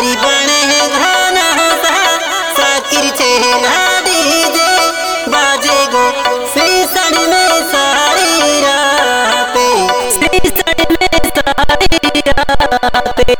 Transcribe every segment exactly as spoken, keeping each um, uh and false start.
आरी बने घाना सा साकिर चेहरा डीजे बाजे गो सीसण में सारी राते सीसण में सारी राते।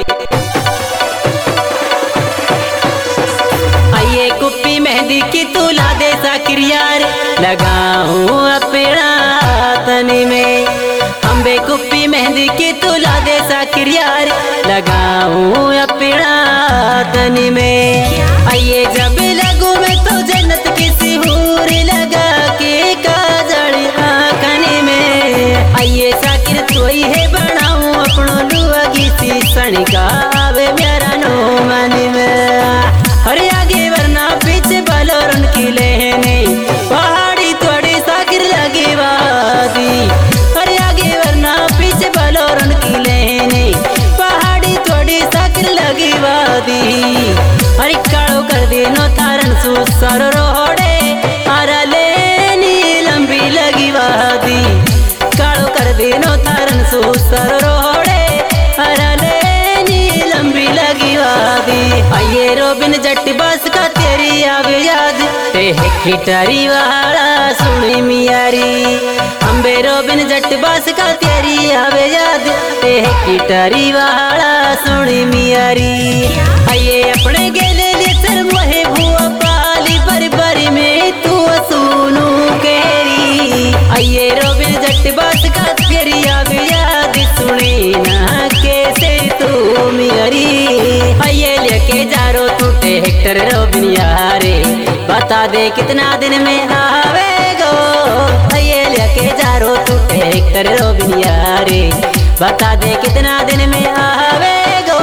आइए कुप्पी मेहंदी की तुला दे साकिर यार लगाऊं अपना तनी में। अम्बे कुप्पी मेहंदी की तुला दे साकिर यार लगाऊं अपना तनी में। आइए जब लगू मैं तो जन्नत की सिहूर लगा के काजल आँखनी में। आइए साकिर तोई है बनाऊं अपनो लुआगी सीसण का आवे मेरा नो मन में। अरे आगे वरना पीछे बलोरन की लेने पहाड़ी थोड़ी साकिर लगी वादी। अरे आगे वरना पीछे बलोरन की लेने पहाड़ी थोड़ी साकिर लगी वादी। अरे कालो कर देनो थारन सुसर रोड़े आरा लेनी लंबी लगी वादी। कालो कर देनो थारन सुसर रोड़े आरा लेनी लंबी लगी वादी। आइए रोबिन जट बस का तेरी आवे याद ते खिटारी वाला सुनी मियारी। अम्बे रोबिन जट बस का तेरी आवे याद ते खिटारी वाला सुनी मियारी। आइए अपने गेले ले सर मोहे भुआ पाली पर बरी में तू सुनू केरी। आइए रोबिन जट बस का तेरी आवे याद सुनी ना कैसे तू मियारी। आइए लेके जा रो टूटे हेक्टर रोबिन यारे बता दे कितना दिन में आवेगो। आइए लेके जा रो टूटे हेक्टर रोबिन यारे बता दे कितना दिन में आवेगो।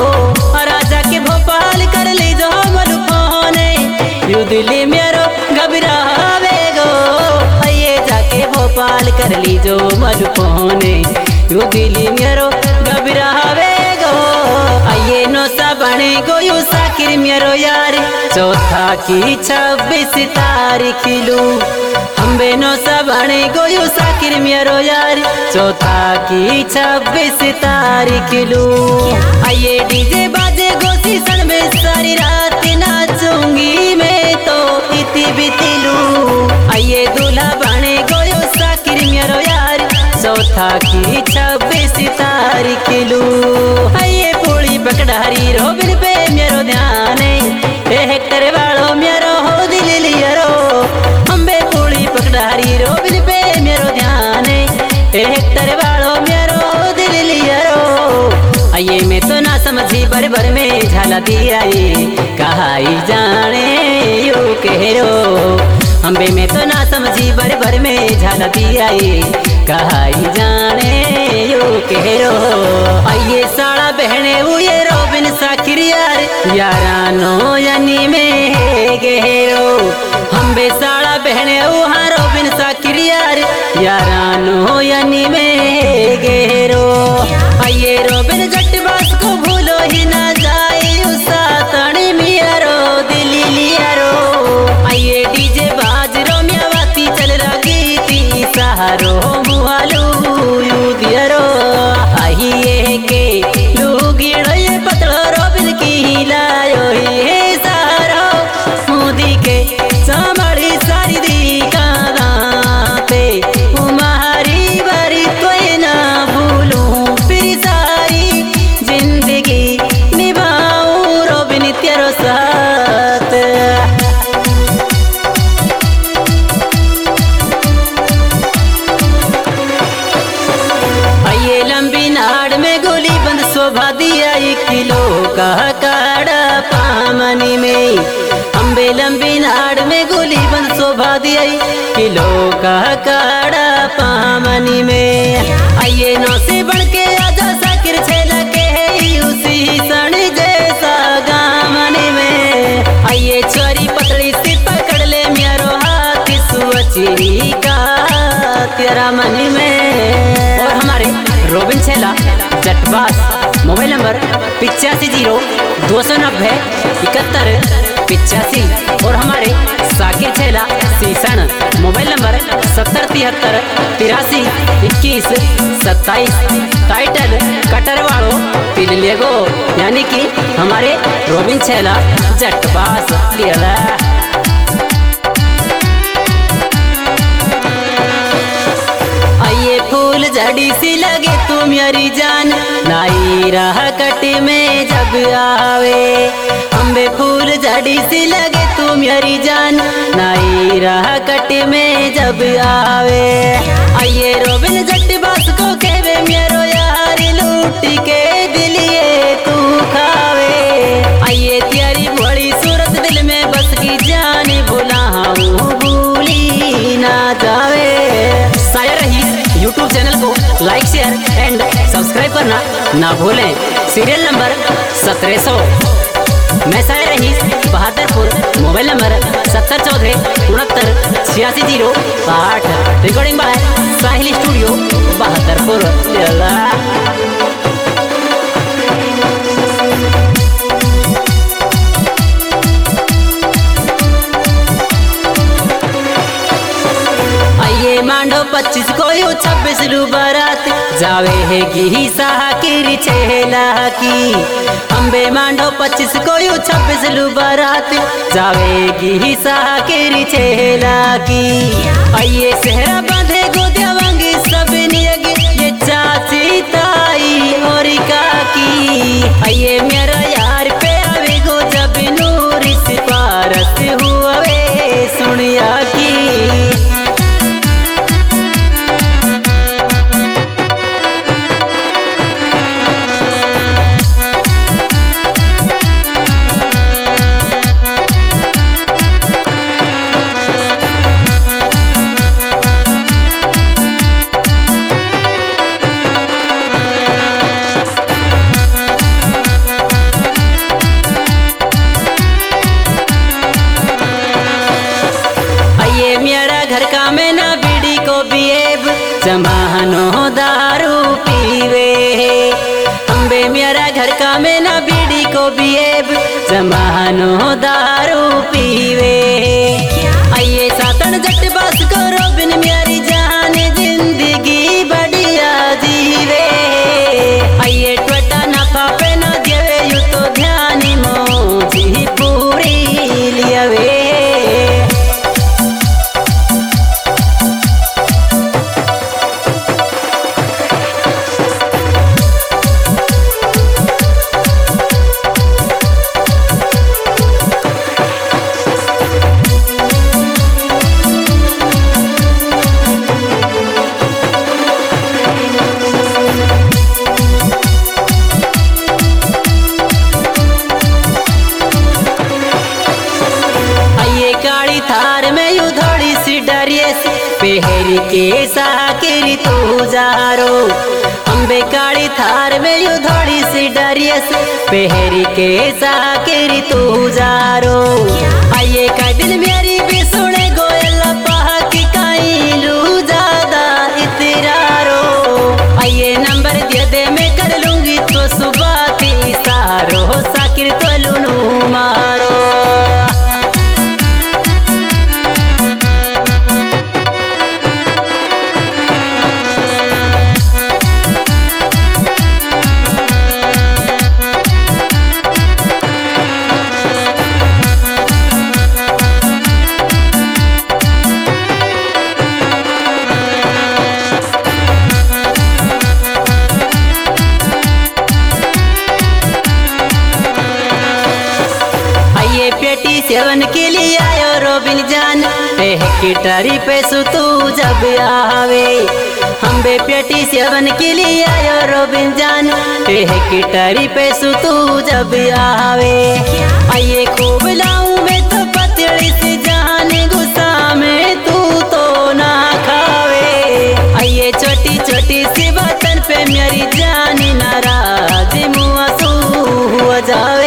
राजा के भोपाल कर ली जो मलुकोने यू दिल्ली मेरो घबरावेगो। आइए जाके भोपाल कर ली जो मलुकोने यू दिल्ली मेरो घबरावेगो। आइए नौसा बने गो यू साकिर मेरो यार चौथा की छब्बीस तारीख लू। अम्बे नौसा बने गो यू साकिर मेरो यार चौथा की छब्बीस तारीख लू। आइए डीजे बाजे गो सीसण में सारी रात नाचूंगी मैं तो इति बिति लू। आइए दूल्हा बने गो यू साकिर मेरो यार चौथा की छब्बीस तारीख लू। आइए पूरी पकड़ारी रोबिन पे मेरो ध्यान हेक्टर वालो मेरो हो दिल लियरो। अम्बे पूरी पकड़ारी रोबिन पे मेरो ध्यान हेक्टर वालो मेरो हो दिल लियरो। आइए मैं तो ना समझी बर बर में झाला दिया कहाई जाने यू कहो। अम्बे में तो ना समझी बर बर में झाला दिया कहाई जाने यू कहो। आइए साड़ा बहने हुए रोबिन साकिर यार यारानो यानी में गहरो। अम्बे साड़ा बहने वहाँ रोबिन साकिर यार यारानो यानी में गहरो। आइए रोबिन जट बस को भूलो ही ना जाए सातणी मियारो दिल्ली लियारो। आइए डीजे बाज रो म्यावाती चल रही थी सहारो मुहालू यू दियारो। आइए के लूगी ये पतलो रोबिन की लायो हे सहारो मोदी के सामड़ी सारी दी कादाते उमारी बारी कोई ना भूलूं फिर सारी जिंदगी निभाऊं रोबिन तेरो साथ। आइए लंबी नाड़ में गोली बंद शोभा दिया एक किलो का काड़ा पामनी में। अम्बे लंबी नाड़ में गोली बंद शोभा दिया किलो का काड़ा पामनी में। आइए नौ से बढ़ के आजा साकिर छेला के उसी सण जैसा गामनी में। आइए चोरी पतली सी पकड़ ले मेरो हाथ सुअचरी का तेरा मन में। और हमारे रोबिन छेला जटबास मोबाइल नंबर पिचासी जीरो दो सौ नब्बे इकहत्तर पिचासी। और हमारे साकिर छेला सीसण मोबाइल नंबर सत्तर तिहत्तर तिरासी इक्कीस सत्ताईस। टाइटल कटर वालों दिल लेगो यानी कि हमारे रोबिन छैला जटबास लियला। आइए फूल झड़ी सी लगे तू मेरी जान, नाई राह कट में जब आवे। अम्बे फूल झड़ी सी लगे तू मेरी जान, नाई राह कट में जब आवे। आइए रोबिन जटबास को कहवे मेरो यार, लूट के दिलिए तू खावे। आइए तेरी बड़ी सूरत दिल में बस की जान, भुलाऊं भूली ना जावे। शायर रही यूट्यूब चैनल को लाइक शेयर एंड सब्सक्राइब करना ना भूलें। सीरियल नंबर सत्रह सौ। मैं शायर रही बहादुरपुर, मोबाइल नंबर सत्तर चौदह उनहत्तर छियासी जीरो आठ। Recording by Sahil studio Bahadurpur. आइए मांडो पच्चीस को यू छब्बीस लू बारात, जावे है गी साकिर छेला की। अम्बे मांडो पच्चीस को यू छब्बीस लू बारात, जावे गी साकिर छेला की। आइए सेहरा बांधे गोदिया वांगी सब नियग, ये चाची ताई और काकी। आइए मेरा यार पे आवे गो जब नूर इस पारस हुए सुनिया की। घर का में ना बीड़ी को बिएब, जमानो दारू पीवे। अम्बे मेरा घर का में ना बीड़ी को बिएब, जमानो दारू पीवे। आइए सातन जटबास को रोबिन मेरी जान, जिंदगी बढ़िया जीवे। आइए टोटा नफा पे ना देवे यू तो ध्यान, मोजी पूरी लियावे। थार में यू थोड़ी सी डरियस, पहरी के साकिर तू जारो। अम्बे काली थार में यू थोड़ी सी डरियस, पहरी के साकिर तू जारो। आइए का दिल मेरी भी सुने गोयल पहा की काई लू ज्यादा इतरारो। आइए नंबर दे दे मैं कर लूंगी तो सुबह की सारो, साकिर तो लूनू मारो। पेटी सेवन के लिए आयो रोबिन जान, गिटारी पे तू जब आवे। हम बे पेटी सेवन के लिए आयो रोबिन जान, गिटारी पे तू जब आवे। आइए खूब लाऊं मैं तो पतली सी जान, गुस्सा में तू तो ना खावे। आइए छोटी छोटी सी बातन पे मेरी जान, नाराज मुआ सू हो जावे।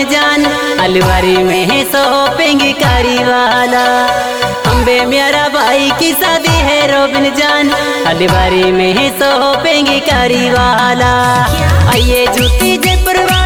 रोबिन जान अलवारी में है शॉपिंग कारी वाला। अम्बे मेरा भाई की शादी है रोबिन जान अलवारी में है शॉपिंग कारी वाला। आइए जूती जयपुर